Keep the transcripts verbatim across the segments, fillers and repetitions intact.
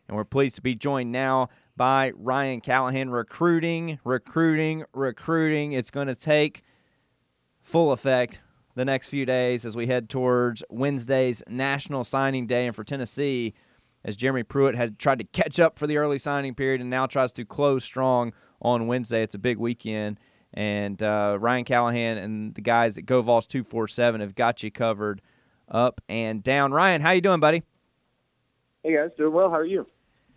And we're pleased to be joined now by Ryan Callahan. Recruiting, recruiting, recruiting. It's going to take full effect the next few days as we head towards Wednesday's National Signing Day. And for Tennessee, as Jeremy Pruitt had tried to catch up for the early signing period and now tries to close strong on Wednesday, it's a big weekend. And uh, Ryan Callahan and the guys at GoVols two forty-seven have got you covered up and down. Ryan, how you doing, buddy? Hey, guys. Doing well. How are you?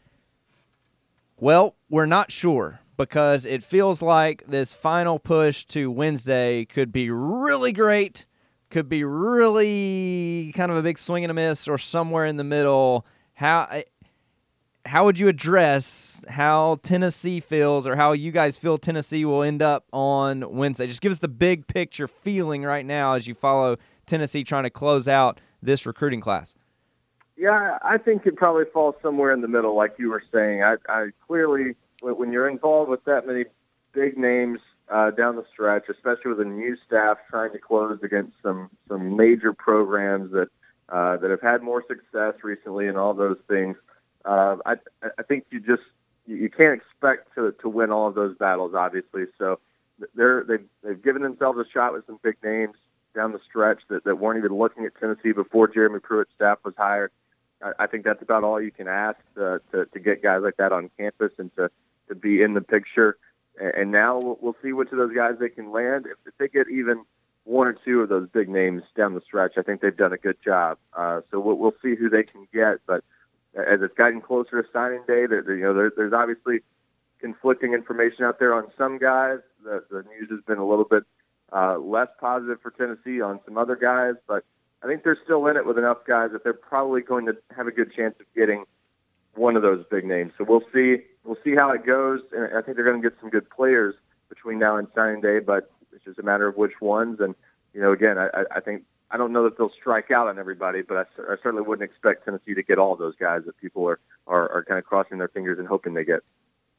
Well, we're not sure because it feels like this final push to Wednesday could be really great, could be really kind of a big swing and a miss, or somewhere in the middle. How how would you address how Tennessee feels, or how you guys feel Tennessee will end up on Wednesday? Just give us the big picture feeling right now as you follow Tennessee trying to close out this recruiting class. Yeah, I think it probably falls somewhere in the middle, like you were saying. I, I clearly, when you're involved with that many big names uh, down the stretch, especially with a new staff trying to close against some some major programs that uh, that have had more success recently, and all those things, uh, I I think you just you can't expect to to win all of those battles, obviously. So they're they've they've given themselves a shot with some big names down the stretch that, that weren't even looking at Tennessee before Jeremy Pruitt's staff was hired. I think that's about all you can ask uh, to to get guys like that on campus and to, to be in the picture. And now we'll, we'll see which of those guys they can land. If, if they get even one or two of those big names down the stretch, I think they've done a good job. Uh, so we'll, we'll see who they can get. But as it's gotten closer to signing day, there, there, you know, there, there's obviously conflicting information out there on some guys. The, the news has been a little bit uh, less positive for Tennessee on some other guys, but I think they're still in it with enough guys that they're probably going to have a good chance of getting one of those big names. So we'll see. We'll see how it goes, and I think they're going to get some good players between now and signing day. But it's just a matter of which ones. And you know, again, I, I think I don't know that they'll strike out on everybody, but I, I certainly wouldn't expect Tennessee to get all those guys that people are are, are kind of crossing their fingers and hoping they get.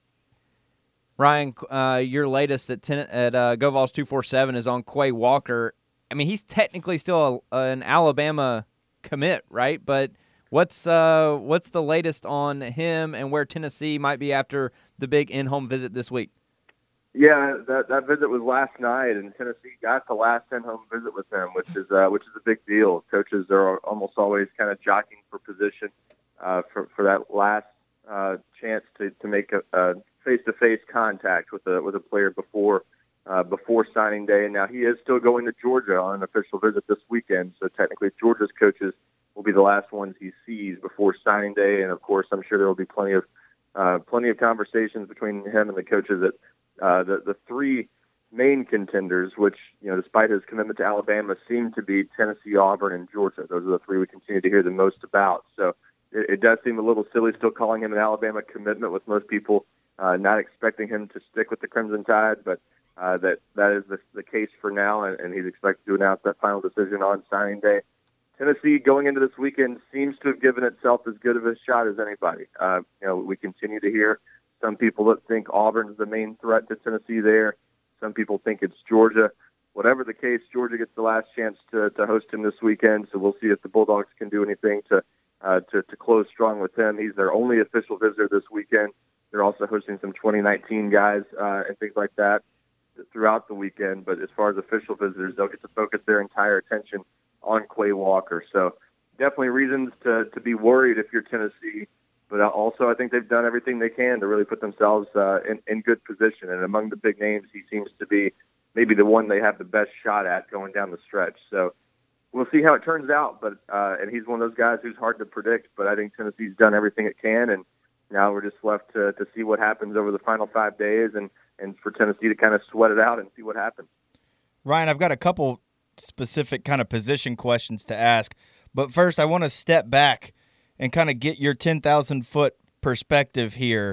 Ryan, uh, your latest at ten, at uh, GoVols two forty-seven is on Quay Walker. I mean, he's technically still a, an Alabama commit, right? But what's uh, what's the latest on him and where Tennessee might be after the big in-home visit this week? Yeah, that that visit was last night, and Tennessee got the last in-home visit with him, which is uh, which is a big deal. Coaches are almost always kind of jockeying for position uh, for for that last uh, chance to to make a, a face-to-face contact with a with a player before. Uh, before signing day, and now he is still going to Georgia on an official visit this weekend, so technically Georgia's coaches will be the last ones he sees before signing day, and of course I'm sure there will be plenty of uh, plenty of conversations between him and the coaches at uh, the, the three main contenders, which, you know, despite his commitment to Alabama, seem to be Tennessee, Auburn, and Georgia. Those are the three we continue to hear the most about, so it, it does seem a little silly still calling him an Alabama commitment, with most people uh, not expecting him to stick with the Crimson Tide, but Uh, that that is the, the case for now, and, and he's expected to announce that final decision on signing day. Tennessee, going into this weekend, seems to have given itself as good of a shot as anybody. Uh, you know, we continue to hear some people that think Auburn is the main threat to Tennessee there. Some people think it's Georgia. Whatever the case, Georgia gets the last chance to, to host him this weekend, so we'll see if the Bulldogs can do anything to, uh, to, to close strong with him. He's their only official visitor this weekend. They're also hosting some twenty nineteen guys uh, and things like that throughout the weekend, but as far as official visitors, they'll get to focus their entire attention on Quay Walker. So definitely reasons to, to be worried if you're Tennessee, but also I think they've done everything they can to really put themselves uh, in, in good position. And among the big names, he seems to be maybe the one they have the best shot at going down the stretch. So we'll see how it turns out, but uh, and he's one of those guys who's hard to predict, but I think Tennessee's done everything it can, and now we're just left to, to see what happens over the final five days and and for Tennessee to kind of sweat it out and see what happens. Ryan, I've got a couple specific kind of position questions to ask, but first I want to step back and kind of get your ten thousand foot perspective here.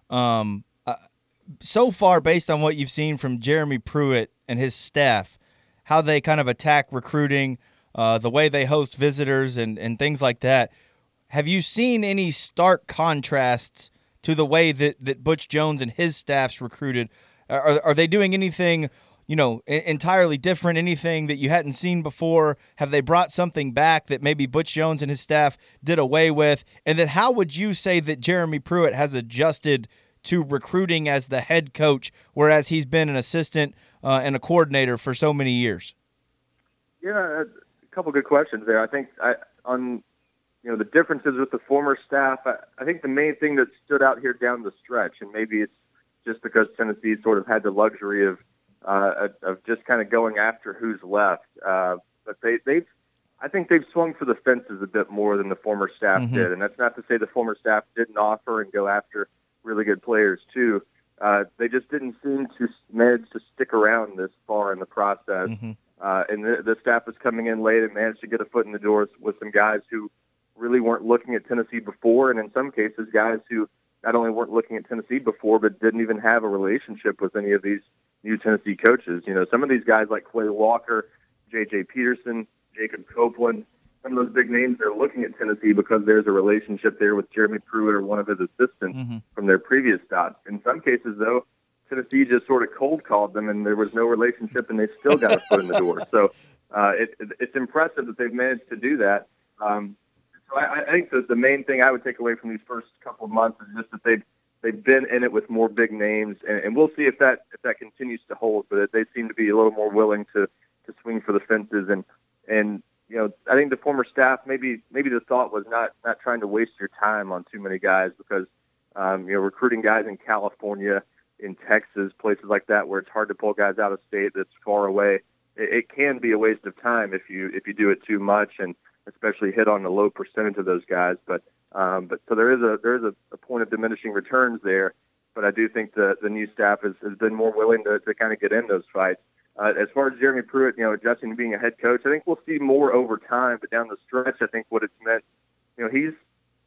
Um, uh, so far, based on what you've seen from Jeremy Pruitt and his staff, how they kind of attack recruiting, uh, the way they host visitors and, and things like that, have you seen any stark contrasts to the way that, that Butch Jones and his staffs recruited? Are, are they doing anything you know, entirely different, anything that you hadn't seen before? Have they brought something back that maybe Butch Jones and his staff did away with? And then how would you say that Jeremy Pruitt has adjusted to recruiting as the head coach, whereas he's been an assistant uh, and a coordinator for so many years? Yeah, a couple good questions there. I think I, on you know the differences with the former staff, I, I think the main thing that stood out here down the stretch, and maybe it's just because Tennessee sort of had the luxury of uh, of just kind of going after who's left, uh, but they they've I think they've swung for the fences a bit more than the former staff mm-hmm. did, and that's not to say the former staff didn't offer and go after really good players too. Uh, they just didn't seem to manage to stick around this far in the process. Mm-hmm. Uh, and the, the staff was coming in late and managed to get a foot in the door with some guys who really weren't looking at Tennessee before, and in some cases, guys who not only weren't looking at Tennessee before, but didn't even have a relationship with any of these new Tennessee coaches. You know, some of these guys like Clay Walker, J J Peterson, Jacob Copeland, some of those big names, they're looking at Tennessee because there's a relationship there with Jeremy Pruitt or one of his assistants mm-hmm. from their previous stops. In some cases, though, Tennessee just sort of cold called them, and there was no relationship, and they still got a foot in the door. So uh, it, it, it's impressive that they've managed to do that. Um, so I, I think that the main thing I would take away from these first couple of months is just that they've they've been in it with more big names, and, and we'll see if that if that continues to hold. But they seem to be a little more willing to, to swing for the fences, and and you know I think the former staff maybe maybe the thought was not not trying to waste your time on too many guys because um, you know recruiting guys in California, in Texas, places like that where it's hard to pull guys out of state that's far away. It, it can be a waste of time if you if you do it too much, and especially hit on the low percentage of those guys. But um, but so there is a there is a, a point of diminishing returns there. But I do think the the new staff has, has been more willing to, to kind of get in those fights. Uh, as far as Jeremy Pruitt, you know, adjusting to being a head coach, I think we'll see more over time. But down the stretch, I think what it's meant, you know, he's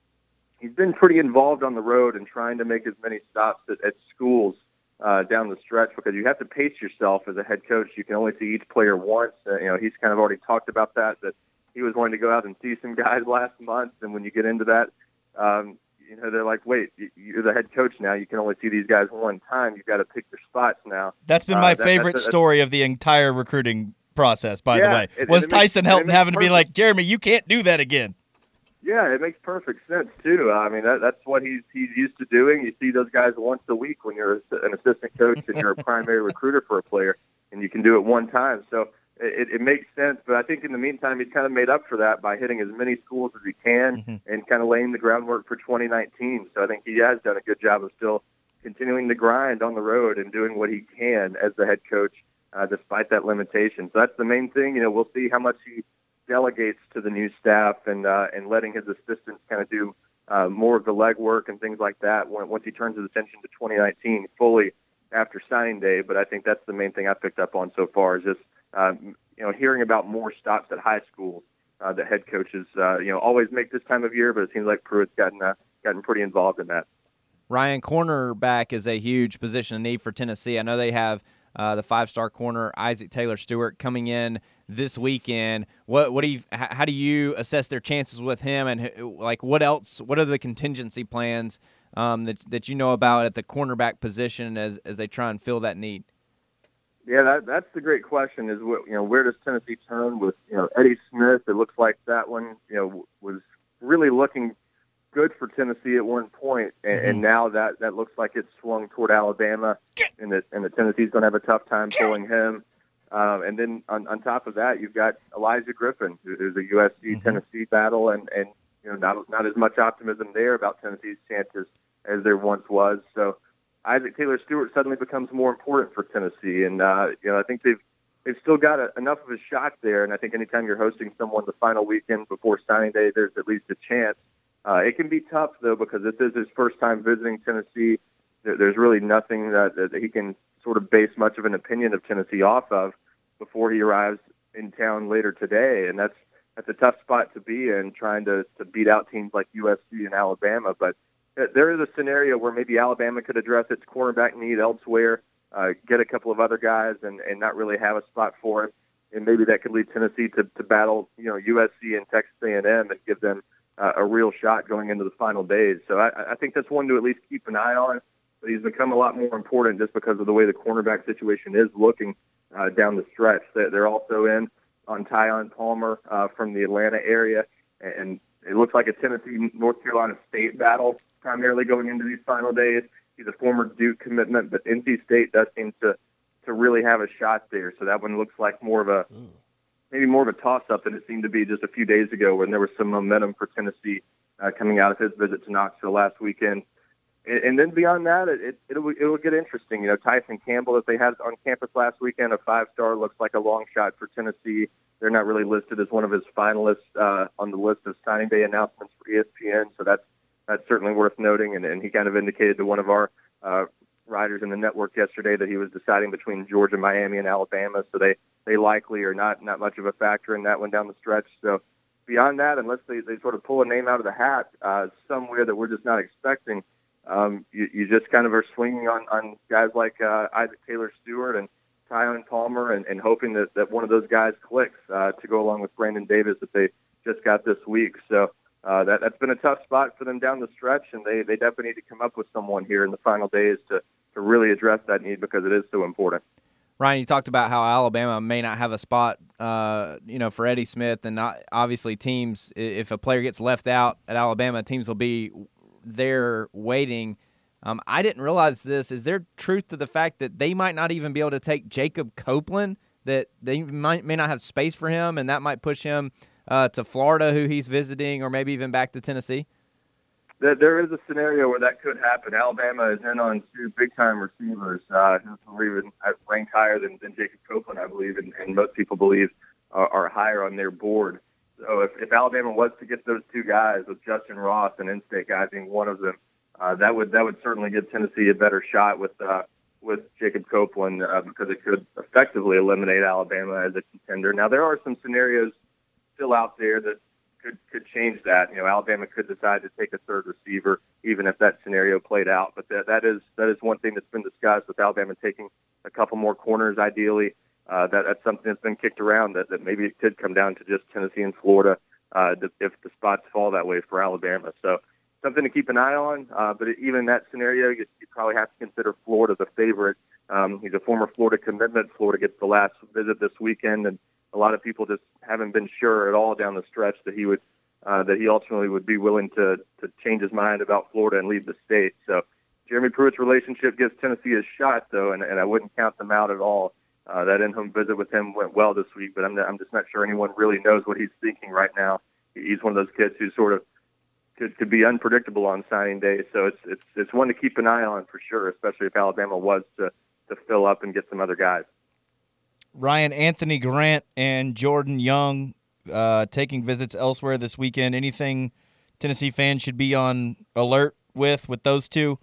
he's been pretty involved on the road and trying to make as many stops at, at schools uh, down the stretch because you have to pace yourself as a head coach. You can only see each player once. Uh, you know, he's kind of already talked about that, that he was wanting to go out and see some guys last month. And when you get into that, um, you know, they're like, wait, you're the head coach now. You can only see these guys one time. You've got to pick your spots now. That's been my uh, that, favorite that's, that's, story of the entire recruiting process, by yeah, the way, it, was it makes, Tyson Helton having perfect. to be like, Jeremy, you can't do that again. Yeah, it makes perfect sense, too. I mean, that, that's what he's he's used to doing. You see those guys once a week when you're an assistant coach and you're a primary recruiter for a player, and you can do it one time. So it, it makes sense. But I think in the meantime, he's kind of made up for that by hitting as many schools as he can mm-hmm. and kind of laying the groundwork for twenty nineteen. So I think he has done a good job of still continuing to grind on the road and doing what he can as the head coach, uh, despite that limitation. So that's the main thing. You know, we'll see how much he delegates to the new staff and uh, and letting his assistants kind of do uh, more of the legwork and things like that when, once he turns his attention to twenty nineteen fully after signing day. But I think that's the main thing I picked up on so far is just uh, you know hearing about more stops at high schools. Uh, the head coaches uh, you know always make this time of year, but it seems like Pruitt's gotten uh, gotten pretty involved in that. Ryan, cornerback is a huge position of need for Tennessee. I know they have uh, the five-star corner Isaac Taylor-Stewart coming in this weekend. What what do you how do you assess their chances with him, and like what else? What are the contingency plans um, that that you know about at the cornerback position as as they try and fill that need? Yeah, that that's the great question. Is what you know where does Tennessee turn with you know Eddie Smith? It looks like that one you know was really looking good for Tennessee at one point, and, mm-hmm. and now that, that looks like it's swung toward Alabama, and that and the Tennessee's going to have a tough time pulling him. Um, and then on, on top of that, you've got Elijah Griffin, who's a U S C mm-hmm. Tennessee battle, and, and you know not not as much optimism there about Tennessee's chances as there once was. So Isaac Taylor-Stewart suddenly becomes more important for Tennessee, and uh, you know I think they've they've still got a, enough of a shot there. And I think anytime you're hosting someone the final weekend before signing day, there's at least a chance. Uh, it can be tough, though, because this is his first time visiting Tennessee. There, there's really nothing that, that he can sort of base much of an opinion of Tennessee off of before he arrives in town later today. And that's that's a tough spot to be in, trying to, to beat out teams like U S C and Alabama. But there is a scenario where maybe Alabama could address its cornerback need elsewhere, uh, get a couple of other guys, and, and not really have a spot for him. And maybe that could lead Tennessee to, to battle, you know, U S C and Texas A and M and give them Uh, a real shot going into the final days. So I, I think that's one to at least keep an eye on. But he's become a lot more important just because of the way the cornerback situation is looking uh, down the stretch. They're also in on Tyon Palmer uh, from the Atlanta area, and it looks like a Tennessee-North Carolina State battle primarily going into these final days. He's a former Duke commitment, but N C State does seem to, to really have a shot there. So that one looks like more of a maybe more of a toss-up than it seemed to be just a few days ago when there was some momentum for Tennessee uh, coming out of his visit to Knoxville last weekend. And, and then beyond that, it, it, it'll, it'll get interesting. You know, Tyson Campbell that they had on campus last weekend, a five-star, looks like a long shot for Tennessee. They're not really listed as one of his finalists uh, on the list of signing day announcements for E S P N, so that's that's certainly worth noting. And, and he kind of indicated to one of our uh, writers in the network yesterday that he was deciding between Georgia, Miami, and Alabama, so they, they likely are not, not much of a factor in that one down the stretch. So beyond that, unless they, they sort of pull a name out of the hat uh, somewhere that we're just not expecting, um, you, you just kind of are swinging on, on guys like uh, Isaac Taylor-Stewart and Tyon Palmer and, and hoping that, that one of those guys clicks uh, to go along with Brandon Davis that they just got this week. So uh, that, that's been a tough spot for them down the stretch, and they, they definitely need to come up with someone here in the final days to, to really address that need because it is so important. Ryan, you talked about how Alabama may not have a spot, uh, you know, for Eddie Smith, and not, obviously teams, if a player gets left out at Alabama, teams will be there waiting. Um, I didn't realize this. Is there truth to the fact that they might not even be able to take Jacob Copeland, that they might may not have space for him, and that might push him uh, to Florida, who he's visiting, or maybe even back to Tennessee? There is a scenario where that could happen. Alabama is in on two big-time receivers uh, who are even ranked higher than, than Jacob Copeland, I believe, and, and most people believe are, are higher on their board. So if, if Alabama was to get those two guys, with Justin Ross and in-state guy being one of them, uh, that would that would certainly give Tennessee a better shot with uh, with Jacob Copeland uh, because it could effectively eliminate Alabama as a contender. Now, there are some scenarios still out there that could could change that. You know, Alabama could decide to take a third receiver, even if that scenario played out. But that that is that is one thing that's been discussed with Alabama taking a couple more corners, ideally. Uh, that that's something that's been kicked around. That, that maybe it could come down to just Tennessee and Florida uh, if the spots fall that way for Alabama. So something to keep an eye on. Uh, but even in that scenario, you, you probably have to consider Florida the favorite. Um, he's a former Florida commitment. Florida gets the last visit this weekend, and a lot of people just haven't been sure at all down the stretch that he would, uh, that he ultimately would be willing to to change his mind about Florida and leave the state. So Jeremy Pruitt's relationship gives Tennessee a shot, though, and, and I wouldn't count them out at all. Uh, that in-home visit with him went well this week, but I'm I'm just not sure anyone really knows what he's thinking right now. He's one of those kids who sort of could, could be unpredictable on signing day. So it's it's it's one to keep an eye on for sure, especially if Alabama was to to fill up and get some other guys. Ryan, Anthony Grant and Jordan Young uh, taking visits elsewhere this weekend. Anything Tennessee fans should be on alert with with those two?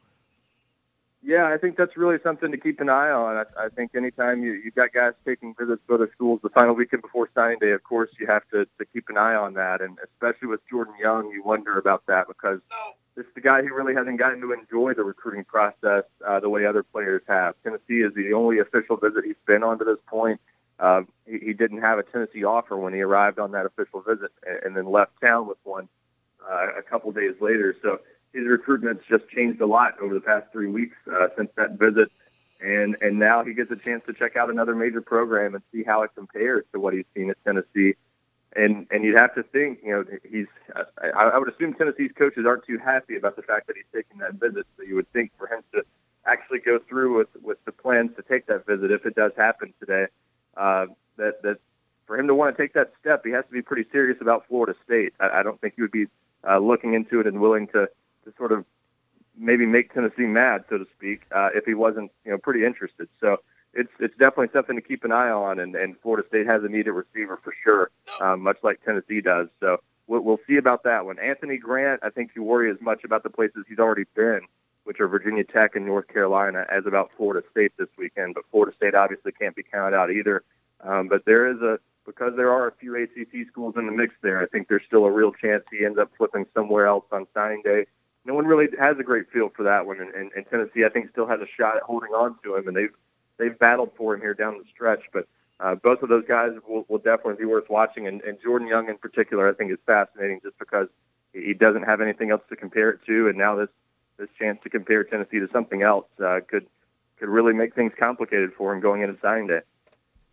Yeah, I think that's really something to keep an eye on. I, I think anytime you, you've got guys taking visits to other schools the final weekend before signing day, of course, you have to, to keep an eye on that. And especially with Jordan Young, you wonder about that because this is the guy who really hasn't gotten to enjoy the recruiting process uh, the way other players have. Tennessee is the only official visit he's been on to this point. Uh, he, he didn't have a Tennessee offer when he arrived on that official visit and, and then left town with one uh, a couple days later. So his recruitment's just changed a lot over the past three weeks uh, since that visit, and and now he gets a chance to check out another major program and see how it compares to what he's seen at Tennessee. And and you'd have to think, you know, he's. I, I would assume Tennessee's coaches aren't too happy about the fact that he's taking that visit. So you would think for him to actually go through with with the plans to take that visit, if it does happen today, uh, that that for him to want to take that step, he has to be pretty serious about Florida State. I, I don't think he would be uh, looking into it and willing to. to sort of maybe make Tennessee mad, so to speak, uh, if he wasn't, you know, pretty interested. So it's it's definitely something to keep an eye on, and, and Florida State has a needed receiver for sure, um, much like Tennessee does. So we'll, we'll see about that one. Anthony Grant, I think you worry as much about the places he's already been, which are Virginia Tech and North Carolina, as about Florida State this weekend. But Florida State obviously can't be counted out either. Um, but there is a, because there are a few A C C schools in the mix there, I think there's still a real chance he ends up flipping somewhere else on signing day. No one really has a great feel for that one, and, and, and Tennessee, I think, still has a shot at holding on to him, and they've they've battled for him here down the stretch. But uh, both of those guys will, will definitely be worth watching, and, and Jordan Young in particular, I think, is fascinating just because he doesn't have anything else to compare it to, and now this this chance to compare Tennessee to something else uh, could could really make things complicated for him going into signing day.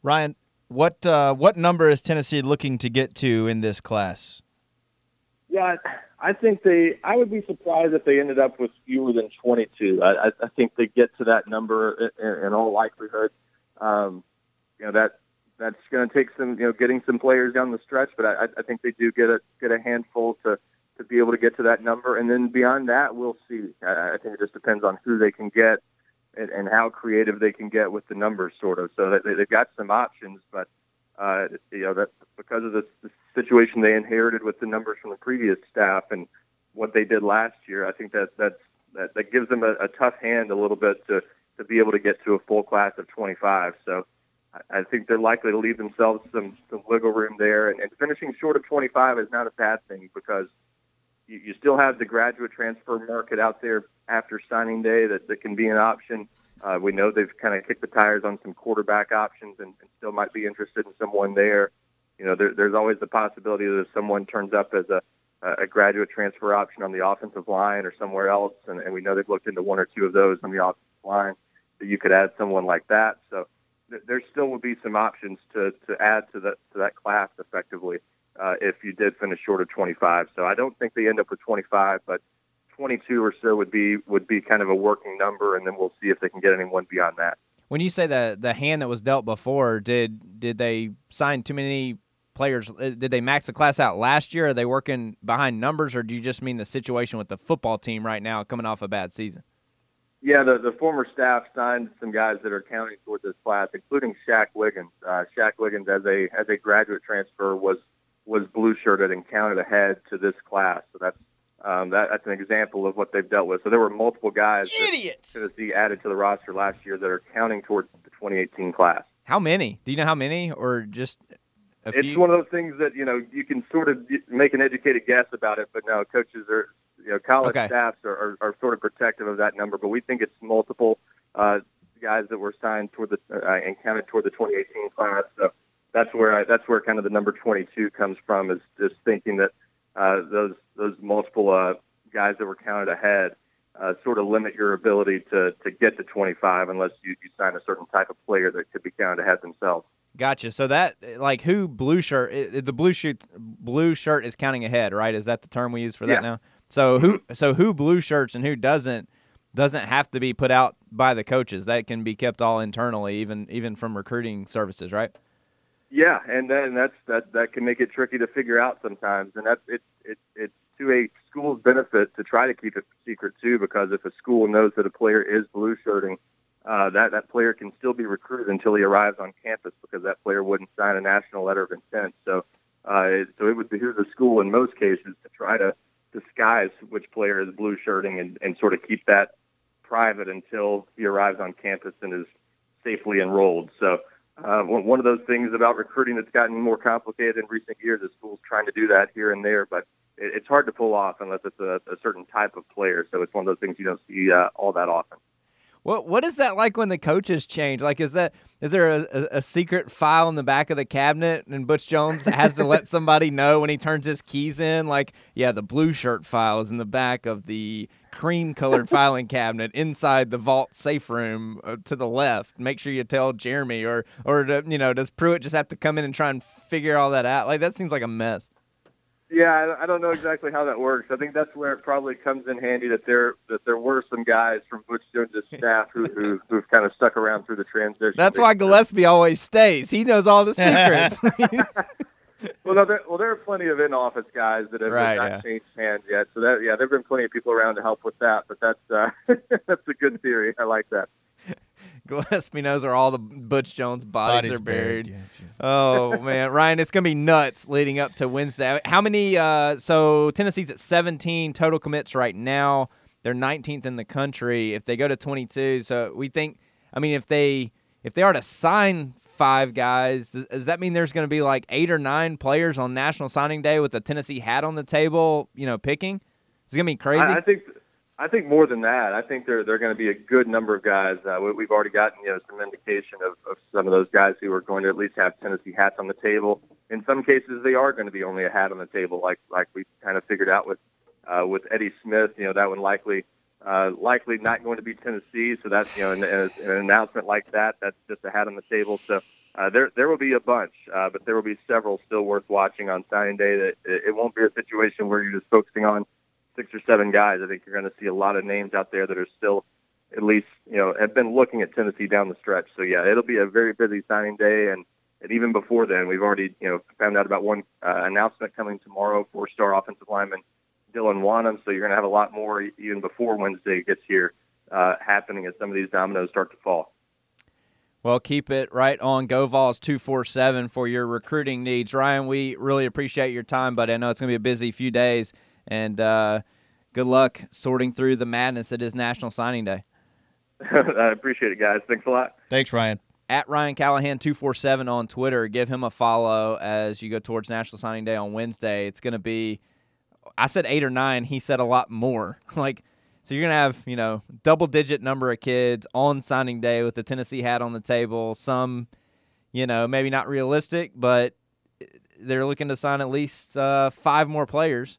Ryan, what uh, what number is Tennessee looking to get to in this class? Yeah, I think they. I would be surprised if they ended up with fewer than twenty-two. I, I, I think they get to that number in, in all likelihood. Um, you know that that's going to take some, you know, getting some players down the stretch, but I, I think they do get a get a handful to, to be able to get to that number, and then beyond that, we'll see. I, I think it just depends on who they can get and, and how creative they can get with the numbers, sort of. So that they, they've got some options, but uh, you know that because of the, the situation they inherited with the numbers from the previous staff and what they did last year, I think that that's, that that gives them a, a tough hand a little bit to to be able to get to a full class of twenty-five. So I think they're likely to leave themselves some, some wiggle room there. And, and finishing short of twenty-five is not a bad thing because you, you still have the graduate transfer market out there after signing day that, that can be an option. Uh, we know they've kind of kicked the tires on some quarterback options and, and still might be interested in someone there. You know, there, there's always the possibility that if someone turns up as a, a graduate transfer option on the offensive line or somewhere else, and, and we know they've looked into one or two of those on the offensive line, that you could add someone like that. So there still would be some options to, to add to that to that class effectively uh, if you did finish short of twenty-five. So I don't think they end up with twenty-five, but twenty-two or so would be would be kind of a working number, and then we'll see if they can get anyone beyond that. When you say the the hand that was dealt before, did did they sign too many players? Did they max the class out last year? Are they working behind numbers, or do you just mean the situation with the football team right now coming off a bad season? Yeah, the, the former staff signed some guys that are counting toward this class, including Shaq Wiggins. Uh, Shaq Wiggins, as a as a graduate transfer, was was blue shirted and counted ahead to this class. So that's um, that, that's an example of what they've dealt with. So there were multiple guys Idiots. that Tennessee added to the roster last year that are counting towards the twenty eighteen class. How many? Do you know how many, or just a it's few? One of those things that, you know, you can sort of make an educated guess about it, but no, coaches are. You know, college okay. staffs are, are, are sort of protective of that number, but we think it's multiple uh, guys that were signed toward the uh, and counted toward the twenty eighteen class. So that's where I, that's where kind of the number twenty-two comes from, is just thinking that uh, those those multiple uh, guys that were counted ahead uh, sort of limit your ability to, to get to twenty-five unless you, you sign a certain type of player that could be counted ahead themselves. Gotcha. So that, like, who blue shirt? The blue shirt, blue shirt is counting ahead, right? Is that the term we use for that yeah. now? So who so who blue shirts and who doesn't doesn't have to be put out by the coaches. That can be kept all internally, even even from recruiting services, right? Yeah, and then that's that that can make it tricky to figure out sometimes, and that's it's it, it's to a school's benefit to try to keep it secret too, because if a school knows that a player is blue shirting, uh, that that player can still be recruited until he arrives on campus, because that player wouldn't sign a national letter of intent. So, uh, it, so it would behoove the school in most cases to try to disguise which player is blue shirting and, and sort of keep that private until he arrives on campus and is safely enrolled. So uh, one of those things about recruiting that's gotten more complicated in recent years is schools trying to do that here and there, but it, it's hard to pull off unless it's a, a certain type of player. So it's one of those things you don't see uh, all that often. What what is that like when the coaches change? Like, is that is there a, a, a secret file in the back of the cabinet, and Butch Jones has to let somebody know when he turns his keys in? Like, yeah, the blue shirt file is in the back of the cream colored filing cabinet inside the vault safe room uh, to the left. Make sure you tell Jeremy, or or to, you know, does Pruitt just have to come in and try and figure all that out? Like, that seems like a mess. Yeah, I don't know exactly how that works. I think that's where it probably comes in handy that there that there were some guys from Butch Jones' staff who, who who've kind of stuck around through the transition. That's why Gillespie always stays. He knows all the secrets. well, no, there, well, there are plenty of in-office guys that have right, not yeah. changed hands yet. So that yeah, there've been plenty of people around to help with that. But that's uh, that's a good theory. I like that. Gillespie knows where all the Butch Jones bodies, Bodies are buried. buried, yeah, yeah. Oh, man. Ryan, it's going to be nuts leading up to Wednesday. How many uh, – so Tennessee's at seventeen total commits right now. They're nineteenth in the country. If they go to twenty-two, so we think – I mean, if they if they are to sign five guys, does, does that mean there's going to be like eight or nine players on National Signing Day with a Tennessee hat on the table, you know, picking? It's going to be crazy. I, I think – I think more than that. I think there there are going to be a good number of guys. Uh, we, we've already gotten you know some indication of, of some of those guys who are going to at least have Tennessee hats on the table. In some cases, they are going to be only a hat on the table, like like we kind of figured out with uh, with Eddie Smith. You know that one likely uh, likely not going to be Tennessee. So that's you know an, an announcement like that. That's just a hat on the table. So Uh, there, there will be a bunch, uh, but there will be several still worth watching on signing day. That it, it won't be a situation where you're just focusing on six or seven guys. I think you're going to see a lot of names out there that are still, at least, you know, have been looking at Tennessee down the stretch. So yeah, it'll be a very busy signing day, and, and even before then, we've already, you know, found out about one uh, announcement coming tomorrow, four-star offensive lineman Dylan Wanham. So you're going to have a lot more even before Wednesday gets here uh, happening as some of these dominoes start to fall. Well, keep it right on GoVols two forty-seven for your recruiting needs. Ryan, we really appreciate your time, but I know it's going to be a busy few days, and uh, good luck sorting through the madness that is National Signing Day. I appreciate it, guys. Thanks a lot. Thanks, Ryan. At Ryan Callahan two forty-seven on Twitter. Give him a follow as you go towards National Signing Day on Wednesday. It's going to be, I said eight or nine. He said a lot more. like, So you're going to have, you know, double-digit number of kids on signing day with the Tennessee hat on the table. Some, you know, maybe not realistic, but they're looking to sign at least uh, five more players.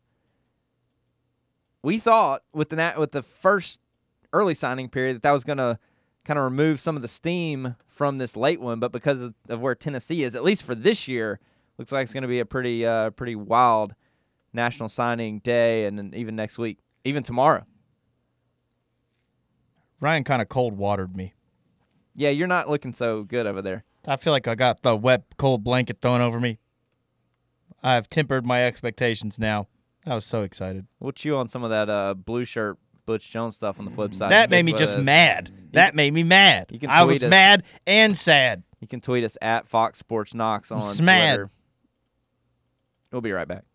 We thought with the with the first early signing period that that was going to kind of remove some of the steam from this late one, but because of, of where Tennessee is, at least for this year, looks like it's going to be a pretty uh, pretty wild National Signing Day, and then even next week, even tomorrow. Ryan kind of cold-watered me. Yeah, you're not looking so good over there. I feel like I got the wet, cold blanket thrown over me. I've tempered my expectations now. I was so excited. We'll chew on some of that uh, blue shirt Butch Jones stuff on the flip side. That made me just us. mad. That can, made me mad. You can I was us. mad and sad. You can tweet us at Fox Sports Knox on Smad. Twitter. We'll be right back.